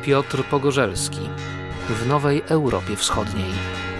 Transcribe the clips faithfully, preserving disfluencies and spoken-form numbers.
Piotr Pogorzelski w Nowej Europie Wschodniej.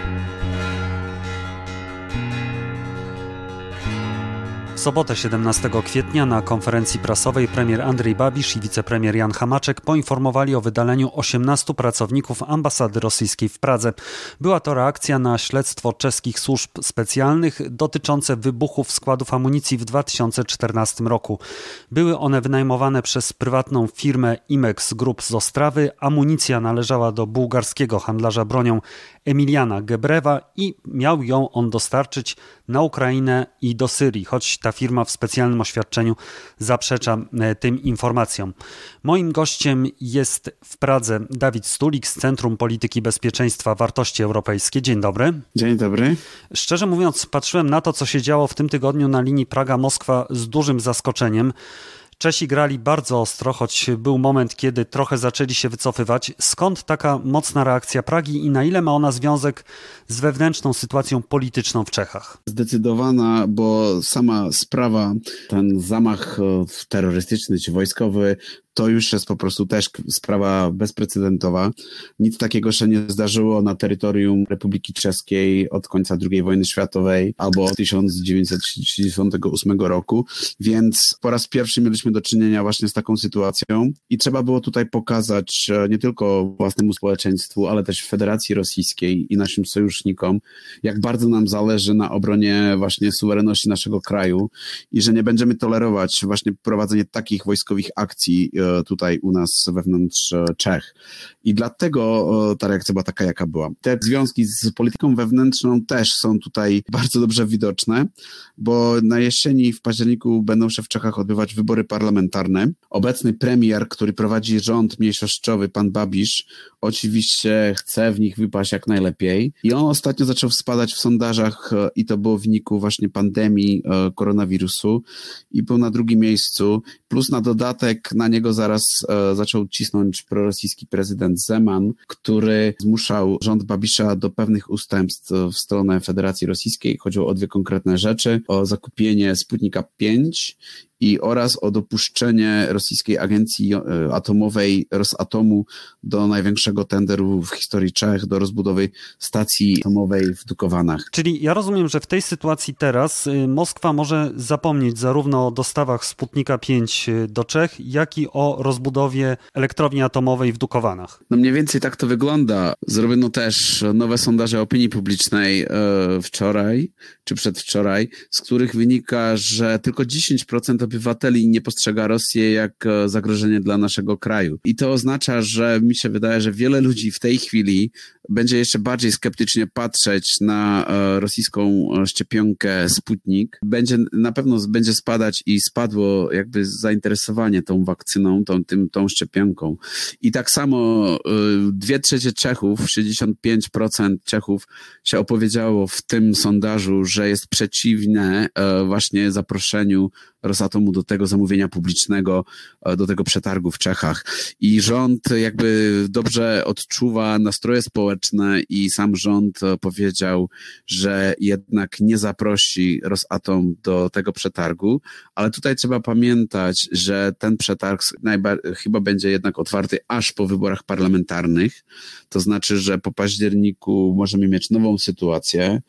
W sobotę siedemnastego kwietnia na konferencji prasowej premier Andrzej Babisz i wicepremier Jan Hamáček poinformowali o wydaleniu osiemnastu pracowników ambasady rosyjskiej w Pradze. Była to reakcja na śledztwo czeskich służb specjalnych dotyczące wybuchów składów amunicji w dwa tysiące czternastym roku. Były one wynajmowane przez prywatną firmę Imex Group z Ostrawy. Amunicja należała do bułgarskiego handlarza bronią Emiliana Gebrewa i miał ją on dostarczyć na Ukrainę i do Syrii, choć ta firma w specjalnym oświadczeniu zaprzecza tym informacjom. Moim gościem jest w Pradze Dawid Stulik z Centrum Polityki Bezpieczeństwa Wartości Europejskie. Dzień dobry. Dzień dobry. Szczerze mówiąc, patrzyłem na to, co się działo w tym tygodniu na linii Praga-Moskwa z dużym zaskoczeniem. Czesi grali bardzo ostro, choć był moment, kiedy trochę zaczęli się wycofywać. Skąd taka mocna reakcja Pragi i na ile ma ona związek z wewnętrzną sytuacją polityczną w Czechach? Zdecydowana, bo sama sprawa, ten zamach terrorystyczny czy wojskowy, to już jest po prostu też sprawa bezprecedentowa. Nic takiego się nie zdarzyło na terytorium Republiki Czeskiej od końca drugiej wojny światowej albo od tysiąc dziewięćset sześćdziesiątego ósmego roku, więc po raz pierwszy mieliśmy do czynienia właśnie z taką sytuacją i trzeba było tutaj pokazać nie tylko własnemu społeczeństwu, ale też Federacji Rosyjskiej i naszym sojusznikom, jak bardzo nam zależy na obronie właśnie suwerenności naszego kraju i że nie będziemy tolerować właśnie prowadzenie takich wojskowych akcji tutaj u nas wewnątrz Czech. I dlatego ta reakcja była taka, jaka była. Te związki z polityką wewnętrzną też są tutaj bardzo dobrze widoczne, bo na jesieni w październiku będą się w Czechach odbywać wybory parlamentarne. Obecny premier, który prowadzi rząd mniejszościowy, pan Babisz, oczywiście chce w nich wypaść jak najlepiej. I on ostatnio zaczął spadać w sondażach i to było w wyniku właśnie pandemii koronawirusu i był na drugim miejscu. Plus na dodatek na niego zaraz e, zaczął cisnąć prorosyjski prezydent Zeman, który zmuszał rząd Babisza do pewnych ustępstw w stronę Federacji Rosyjskiej. Chodziło o dwie konkretne rzeczy, o zakupienie Sputnika pięć i oraz o dopuszczenie rosyjskiej agencji atomowej Rosatomu do największego tenderu w historii Czech, do rozbudowy stacji atomowej w Dukowanach. Czyli ja rozumiem, że w tej sytuacji teraz Moskwa może zapomnieć zarówno o dostawach Sputnika pięć do Czech, jak i o rozbudowie elektrowni atomowej w Dukowanach. No mniej więcej tak to wygląda. Zrobiono też nowe sondaże opinii publicznej e, wczoraj, czy przedwczoraj, z których wynika, że tylko dziesięć procent obywateli nie postrzega Rosję jak zagrożenie dla naszego kraju. I to oznacza, że mi się wydaje, że wiele ludzi w tej chwili będzie jeszcze bardziej skeptycznie patrzeć na rosyjską szczepionkę Sputnik. Będzie, na pewno będzie spadać i spadło jakby zainteresowanie tą wakcyną, tą, tym, tą szczepionką. I tak samo dwie trzecie Czechów, sześćdziesiąt pięć procent Czechów się opowiedziało w tym sondażu, że jest przeciwne właśnie zaproszeniu Rosatomu do tego zamówienia publicznego, do tego przetargu w Czechach. I rząd jakby dobrze odczuwa nastroje społeczne i sam rząd powiedział, że jednak nie zaprosi Rosatom do tego przetargu, ale tutaj trzeba pamiętać, że ten przetarg najba- chyba będzie jednak otwarty aż po wyborach parlamentarnych. To znaczy, że po październiku możemy mieć nową sytuację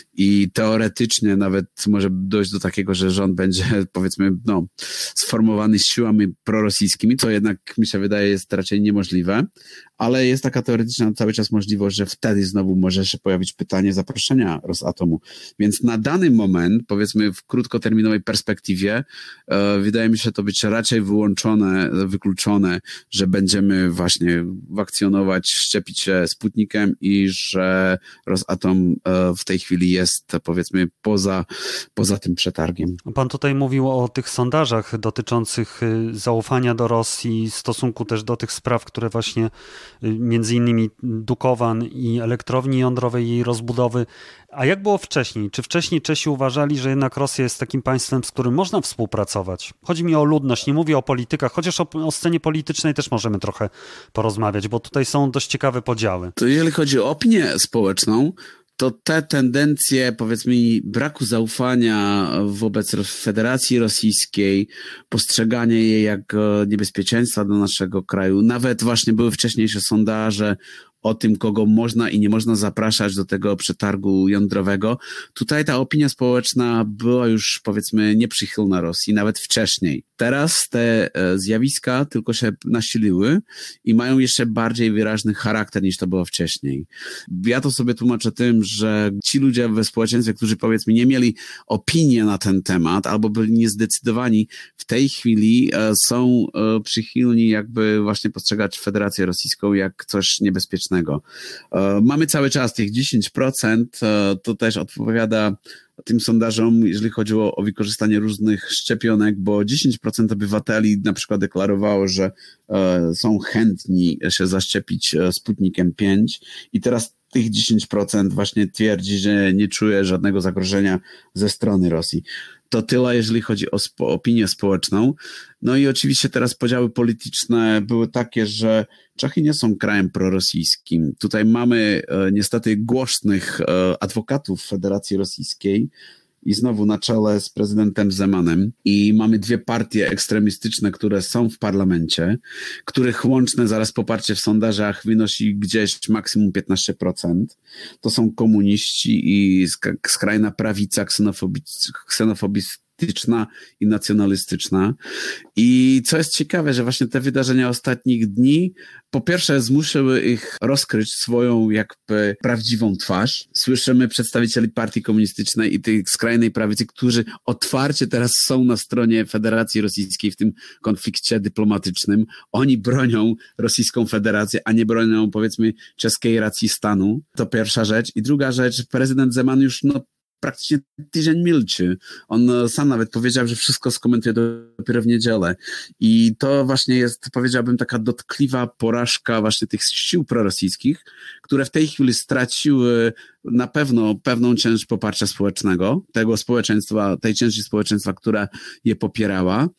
i teoretycznie nawet może dojść do takiego, że rząd będzie powiedzmy no, sformowany siłami prorosyjskimi, co jednak mi się wydaje jest raczej niemożliwe, ale jest taka teoretyczna cały czas możliwość, że wtedy znowu może się pojawić pytanie zaproszenia Rosatomu. Więc na dany moment, powiedzmy w krótkoterminowej perspektywie, e, wydaje mi się to być raczej wyłączone, wykluczone, że będziemy właśnie wakcjonować, szczepić się Sputnikiem i że Rosatom e, w tej chwili jest powiedzmy poza, poza tym przetargiem. Pan tutaj mówił o tych sondażach dotyczących zaufania do Rosji, w stosunku też do tych spraw, które właśnie między innymi Dukowan i elektrowni jądrowej, jej rozbudowy. A jak było wcześniej? Czy wcześniej Czesi uważali, że jednak Rosja jest takim państwem, z którym można współpracować? Chodzi mi o ludność, nie mówię o politykach, chociaż o, o scenie politycznej też możemy trochę porozmawiać, bo tutaj są dość ciekawe podziały. To jeżeli chodzi o opinię społeczną, to te tendencje, powiedzmy, braku zaufania wobec Federacji Rosyjskiej, postrzeganie jej jak niebezpieczeństwa dla naszego kraju, nawet właśnie były wcześniejsze sondaże o tym, kogo można i nie można zapraszać do tego przetargu jądrowego. Tutaj ta opinia społeczna była już, powiedzmy, nieprzychylna Rosji, nawet wcześniej. Teraz te zjawiska tylko się nasiliły i mają jeszcze bardziej wyraźny charakter niż to było wcześniej. Ja to sobie tłumaczę tym, że ci ludzie we społeczeństwie, którzy, powiedzmy, nie mieli opinii na ten temat albo byli niezdecydowani, w tej chwili są przychylni jakby właśnie postrzegać Federację Rosyjską jak coś niebezpiecznego. Mamy cały czas tych dziesięć procent, to też odpowiada tym sondażom, jeżeli chodziło o wykorzystanie różnych szczepionek, bo dziesięć procent obywateli na przykład deklarowało, że są chętni się zaszczepić Sputnikiem pięć i teraz tych dziesięć procent właśnie twierdzi, że nie czuje żadnego zagrożenia ze strony Rosji. To tyle, jeżeli chodzi o spo- opinię społeczną. No i oczywiście teraz podziały polityczne były takie, że Czechy nie są krajem prorosyjskim. Tutaj mamy e, niestety głośnych e, adwokatów Federacji Rosyjskiej i znowu na czele z prezydentem Zemanem. I mamy dwie partie ekstremistyczne, które są w parlamencie, których łączne zaraz poparcie w sondażach wynosi gdzieś maksimum piętnaście procent. To są komuniści i skrajna prawica ksenofobi- ksenofobistyczna i nacjonalistyczna. I co jest ciekawe, że właśnie te wydarzenia ostatnich dni po pierwsze zmuszyły ich rozkryć swoją jakby prawdziwą twarz. Słyszymy przedstawicieli partii komunistycznej i tej skrajnej prawicy, którzy otwarcie teraz są na stronie Federacji Rosyjskiej w tym konflikcie dyplomatycznym. Oni bronią Rosyjską Federację, a nie bronią, powiedzmy, czeskiej racji stanu. To pierwsza rzecz. I druga rzecz, prezydent Zeman już no praktycznie tydzień milczy. On sam nawet powiedział, że wszystko skomentuje dopiero w niedzielę. I to właśnie jest, powiedziałbym, taka dotkliwa porażka właśnie tych sił prorosyjskich, które w tej chwili straciły na pewno pewną część poparcia społecznego, tego społeczeństwa, tej części społeczeństwa, która je popierała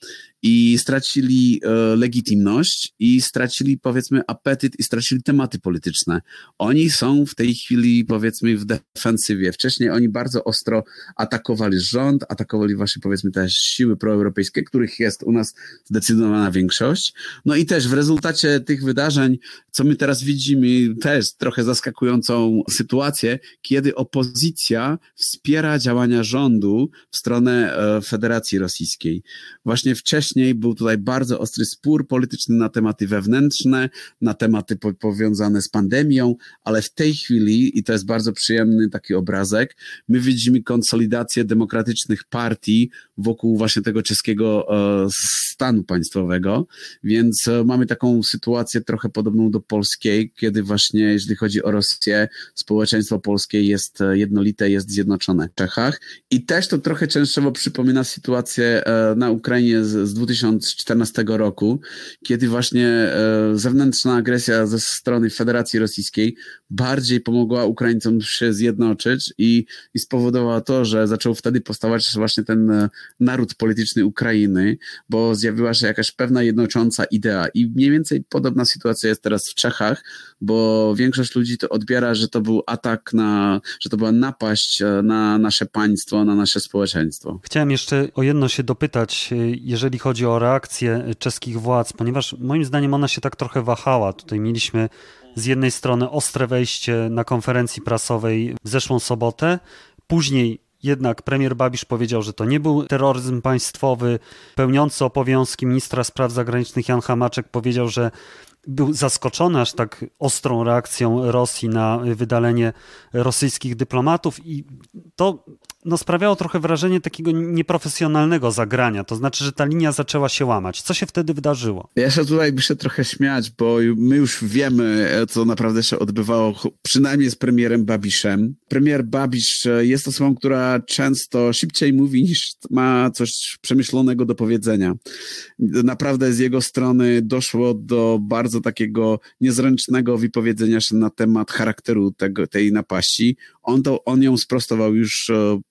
i stracili e, legitymność i stracili, powiedzmy, apetyt i stracili tematy polityczne. Oni są w tej chwili, powiedzmy, w defensywie. Wcześniej oni bardzo ostro atakowali rząd, atakowali właśnie, powiedzmy, te siły proeuropejskie, których jest u nas zdecydowana większość. No i też w rezultacie tych wydarzeń, co my teraz widzimy, też trochę zaskakującą sytuację, kiedy opozycja wspiera działania rządu w stronę e, Federacji Rosyjskiej. Właśnie wcześniej był tutaj bardzo ostry spór polityczny na tematy wewnętrzne, na tematy po, powiązane z pandemią, ale w tej chwili, i to jest bardzo przyjemny taki obrazek, my widzimy konsolidację demokratycznych partii wokół właśnie tego czeskiego e, stanu państwowego, więc e, mamy taką sytuację trochę podobną do polskiej, kiedy właśnie, jeżeli chodzi o Rosję, społeczeństwo polskie jest jednolite, jest zjednoczone w Czechach. I też to trochę częściowo przypomina sytuację na Ukrainie z dwa tysiące czternastego roku, kiedy właśnie zewnętrzna agresja ze strony Federacji Rosyjskiej bardziej pomogła Ukraińcom się zjednoczyć i, i spowodowała to, że zaczął wtedy powstawać właśnie ten naród polityczny Ukrainy, bo zjawiła się jakaś pewna jednocząca idea. I mniej więcej podobna sytuacja jest teraz w Czechach, bo większość ludzi to odbiera, że to był atak na, że to była napaść na nasze państwo, na nasze społeczeństwo. Chciałem jeszcze o jedno się dopytać, jeżeli chodzi o reakcję czeskich władz, ponieważ moim zdaniem ona się tak trochę wahała. Tutaj mieliśmy z jednej strony ostre wejście na konferencji prasowej w zeszłą sobotę, później jednak premier Babisz powiedział, że to nie był terroryzm państwowy. Pełniący obowiązki ministra spraw zagranicznych Jan Hamaczek powiedział, że był zaskoczony aż tak ostrą reakcją Rosji na wydalenie rosyjskich dyplomatów i to no, sprawiało trochę wrażenie takiego nieprofesjonalnego zagrania. To znaczy, że ta linia zaczęła się łamać. Co się wtedy wydarzyło? Ja się tutaj muszę trochę śmiać, bo my już wiemy, co naprawdę się odbywało, przynajmniej z premierem Babiszem. Premier Babisz jest osobą, która często szybciej mówi, niż ma coś przemyślonego do powiedzenia. Naprawdę z jego strony doszło do bardzo takiego niezręcznego wypowiedzenia się na temat charakteru tego, tej napaści. On, to, on ją sprostował już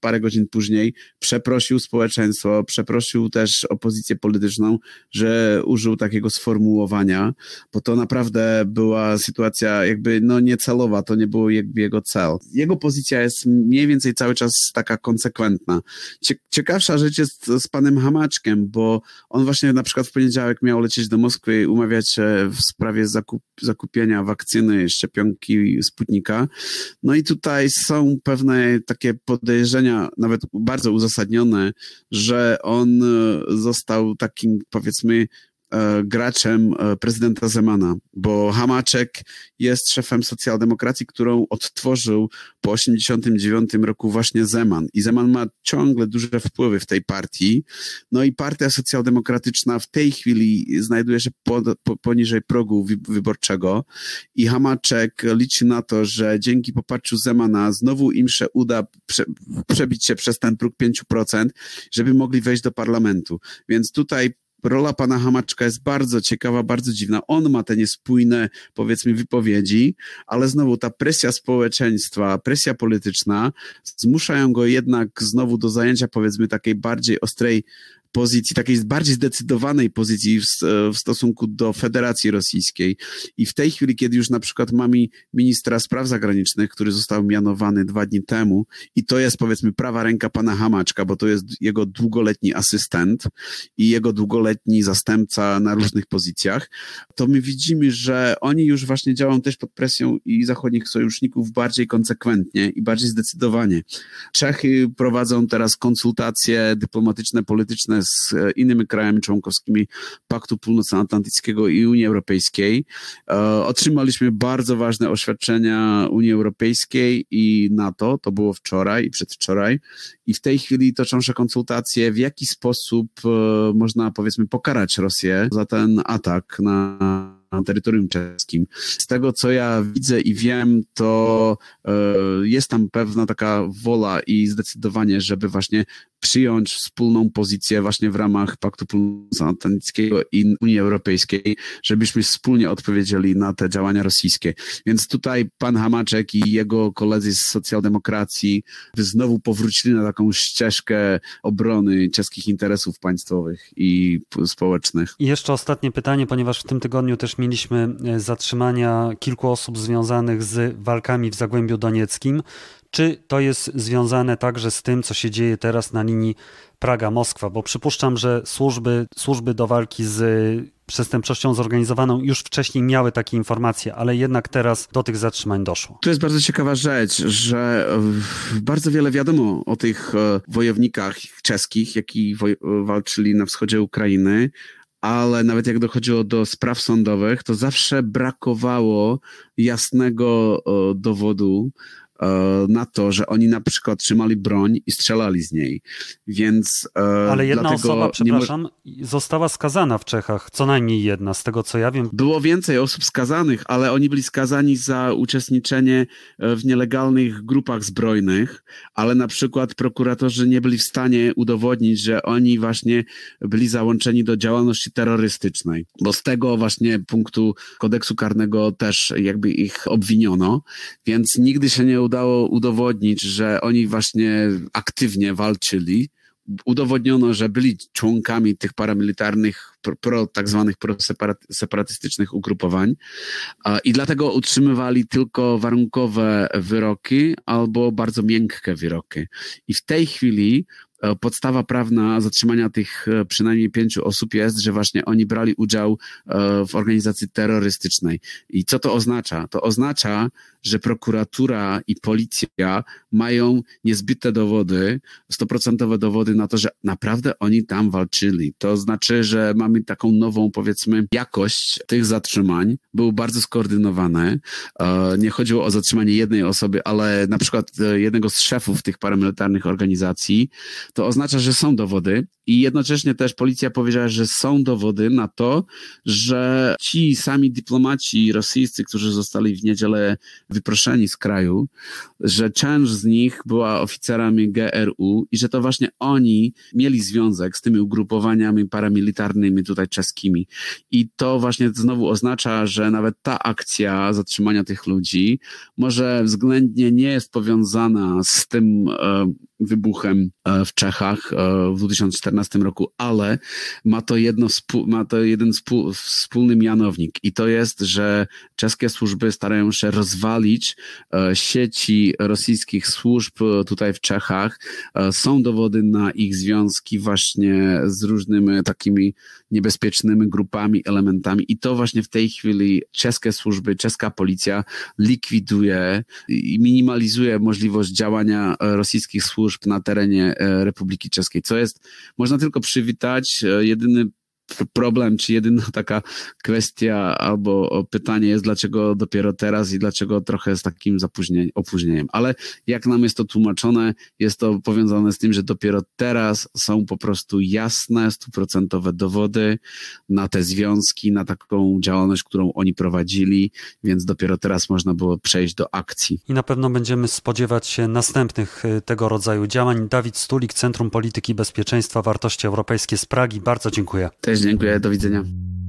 parę godzin później przeprosił społeczeństwo, przeprosił też opozycję polityczną, że użył takiego sformułowania, bo to naprawdę była sytuacja jakby no niecelowa, to nie był jakby jego cel. Jego pozycja jest mniej więcej cały czas taka konsekwentna. Ciekawsza rzecz jest z panem Hamaczkiem, bo on właśnie na przykład w poniedziałek miał lecieć do Moskwy i umawiać się w sprawie zakup, zakupienia wakcyny, szczepionki Sputnika. No i tutaj są pewne takie podejrzenia, nawet bardzo uzasadnione, że on został takim, powiedzmy, graczem prezydenta Zemana, bo Hamaczek jest szefem socjaldemokracji, którą odtworzył po osiemdziesiątym dziewiątym roku właśnie Zeman. I Zeman ma ciągle duże wpływy w tej partii. No i partia socjaldemokratyczna w tej chwili znajduje się po, po, poniżej progu wyborczego i Hamaczek liczy na to, że dzięki poparciu Zemana znowu im się uda prze, przebić się przez ten próg pięć procent, żeby mogli wejść do parlamentu. Więc tutaj rola pana Hamaczka jest bardzo ciekawa, bardzo dziwna. On ma te niespójne, powiedzmy, wypowiedzi, ale znowu ta presja społeczeństwa, presja polityczna zmuszają go jednak znowu do zajęcia, powiedzmy, takiej bardziej ostrej pozycji, takiej bardziej zdecydowanej pozycji w, w stosunku do Federacji Rosyjskiej. I w tej chwili, kiedy już na przykład mamy ministra spraw zagranicznych, który został mianowany dwa dni temu i to jest, powiedzmy, prawa ręka pana Hamaczka, bo to jest jego długoletni asystent i jego długoletni zastępca na różnych pozycjach, to my widzimy, że oni już właśnie działają też pod presją i zachodnich sojuszników bardziej konsekwentnie i bardziej zdecydowanie. Czechy prowadzą teraz konsultacje dyplomatyczne, polityczne z innymi krajami członkowskimi Paktu Północnoatlantyckiego i Unii Europejskiej. Otrzymaliśmy bardzo ważne oświadczenia Unii Europejskiej i NATO, to było wczoraj i przedwczoraj i w tej chwili toczą się konsultacje, w jaki sposób można, powiedzmy, pokarać Rosję za ten atak na na terytorium czeskim. Z tego, co ja widzę i wiem, to y, jest tam pewna taka wola i zdecydowanie, żeby właśnie przyjąć wspólną pozycję właśnie w ramach Paktu Północnoatlantyckiego i Unii Europejskiej, żebyśmy wspólnie odpowiedzieli na te działania rosyjskie. Więc tutaj pan Hamaczek i jego koledzy z socjaldemokracji znowu powrócili na taką ścieżkę obrony czeskich interesów państwowych i społecznych. I jeszcze ostatnie pytanie, ponieważ w tym tygodniu też mieliśmy zatrzymania kilku osób związanych z walkami w Zagłębiu Donieckim. Czy to jest związane także z tym, co się dzieje teraz na linii Praga-Moskwa? Bo przypuszczam, że służby, służby do walki z przestępczością zorganizowaną już wcześniej miały takie informacje, ale jednak teraz do tych zatrzymań doszło. To jest bardzo ciekawa rzecz, że bardzo wiele wiadomo o tych wojownikach czeskich, jaki woj- walczyli na wschodzie Ukrainy, ale nawet jak dochodziło do spraw sądowych, to zawsze brakowało jasnego dowodu na to, że oni na przykład trzymali broń i strzelali z niej, więc Ale jedna dlatego osoba, przepraszam, mo- została skazana w Czechach, co najmniej jedna, z tego co ja wiem. Było więcej osób skazanych, ale oni byli skazani za uczestniczenie w nielegalnych grupach zbrojnych, ale na przykład prokuratorzy nie byli w stanie udowodnić, że oni właśnie byli załączeni do działalności terrorystycznej, bo z tego właśnie punktu kodeksu karnego też jakby ich obwiniono, więc nigdy się nie udało udowodnić, że oni właśnie aktywnie walczyli. Udowodniono, że byli członkami tych paramilitarnych, pro, pro, tak zwanych separatystycznych ugrupowań i dlatego utrzymywali tylko warunkowe wyroki albo bardzo miękkie wyroki. I w tej chwili podstawa prawna zatrzymania tych przynajmniej pięciu osób jest, że właśnie oni brali udział w organizacji terrorystycznej. I co to oznacza? To oznacza, że prokuratura i policja mają niezbite dowody, stoprocentowe dowody na to, że naprawdę oni tam walczyli. To znaczy, że mamy taką nową, powiedzmy, jakość tych zatrzymań. Były bardzo skoordynowane. Nie chodziło o zatrzymanie jednej osoby, ale na przykład jednego z szefów tych paramilitarnych organizacji. To oznacza, że są dowody I jednocześnie też policja powiedziała, że są dowody na to, że ci sami dyplomaci rosyjscy, którzy zostali w niedzielę wyproszeni z kraju, że część z nich była oficerami G R U i że to właśnie oni mieli związek z tymi ugrupowaniami paramilitarnymi tutaj czeskimi. I to właśnie znowu oznacza, że nawet ta akcja zatrzymania tych ludzi może względnie nie jest powiązana z tym e, wybuchem e, w Czechach e, w dwa tysiące czternastym roku, ale ma to, jedno, ma to jeden spół, wspólny mianownik i to jest, że czeskie służby starają się rozwalić e, sieci rosyjskich służb tutaj w Czechach. E, są dowody na ich związki właśnie z różnymi takimi niebezpiecznymi grupami, elementami i to właśnie w tej chwili czeskie służby, czeska policja likwiduje i minimalizuje możliwość działania rosyjskich służb na terenie Republiki Czeskiej, co jest, można tylko przywitać. Jedyny problem, czy jedyna taka kwestia albo pytanie jest, dlaczego dopiero teraz i dlaczego trochę z takim zapóźnieniem, opóźnieniem. Ale jak nam jest to tłumaczone, jest to powiązane z tym, że dopiero teraz są po prostu jasne, stuprocentowe dowody na te związki, na taką działalność, którą oni prowadzili, więc dopiero teraz można było przejść do akcji. I na pewno będziemy spodziewać się następnych tego rodzaju działań. Dawid Stulik, Centrum Polityki Bezpieczeństwa Wartości Europejskie z Pragi. Bardzo dziękuję. Też dziękuję, do widzenia.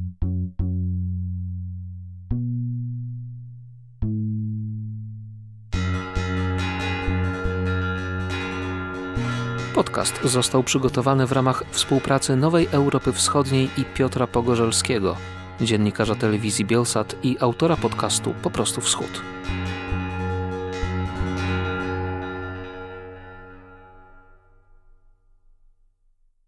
Podcast został przygotowany w ramach współpracy Nowej Europy Wschodniej i Piotra Pogorzelskiego, dziennikarza telewizji Bielsat i autora podcastu Po prostu Wschód.